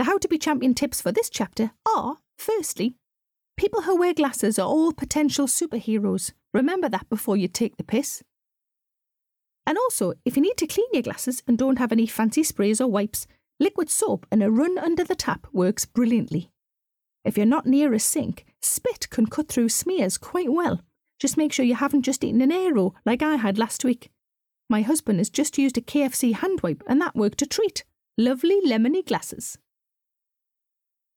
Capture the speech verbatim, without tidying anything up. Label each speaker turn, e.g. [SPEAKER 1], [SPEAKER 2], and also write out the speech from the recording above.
[SPEAKER 1] The How to Be Champion tips for this chapter are, firstly, people who wear glasses are all potential superheroes. Remember that before you take the piss. And also, if you need to clean your glasses and don't have any fancy sprays or wipes, liquid soap and a run under the tap works brilliantly. If you're not near a sink, spit can cut through smears quite well. Just make sure you haven't just eaten an Aero like I had last week. My husband has just used a K F C hand wipe and that worked a treat. Lovely lemony glasses.